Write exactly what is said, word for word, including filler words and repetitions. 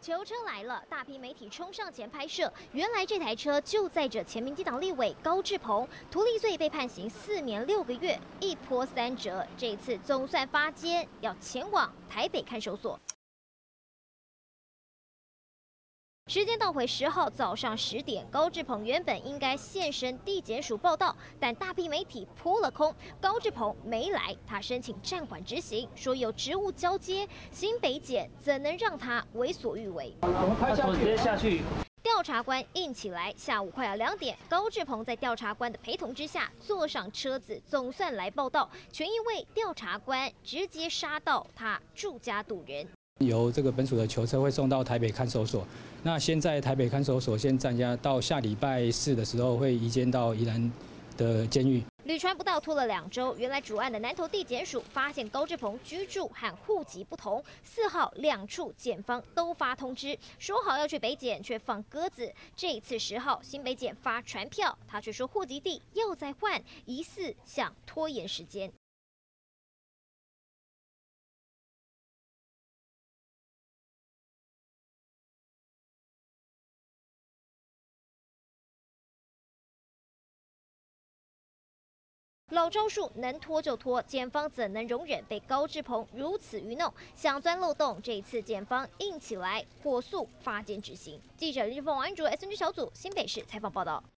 囚车来了，大批媒体冲上前拍摄。原来这台车就载着前民进党立委高志鹏，图利罪被判刑四年六个月，一波三折。这次总算发监，要前往台北看守所。 时间倒回十号早上十点，高志鹏原本应该现身地检署报到，但大批媒体扑了空，高志鹏没来。他申请暂缓执行，说有职务交接，新北检怎能让他为所欲为？ 我们拍下去，直接下去。 调查官硬起来，下午快要两点，高志鹏在调查官的陪同之下坐上车子，总算来报到，全因为调查官直接杀到他住家堵人。 由这个本署的囚车会送到台北看守所，那先在台北看守所先暂押，到下礼拜四的时候会移监到宜兰的监狱。 旅传不到拖了两周，原来主案的南投地检署发现高志鹏居住和户籍不同，四号两处检方都发通知，说好要去北检，却放鸽子。这一次十号新北检发传票，他却说户籍地又在换，疑似想拖延时间。 老招数能拖就拖，检方怎能容忍被高志鹏如此愚弄？想钻漏洞，这一次检方硬起来，火速发监执行。记者林志凤、王安卓 S N G 小组新北市采访报道。